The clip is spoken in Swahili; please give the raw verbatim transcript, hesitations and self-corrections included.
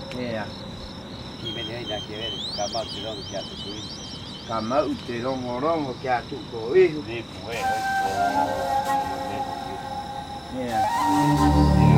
Nea. Kime ne ina ke kama tiro kia tu kui. Kama ute rongo rongo kia tu ko ihu. Ne pue. Nea.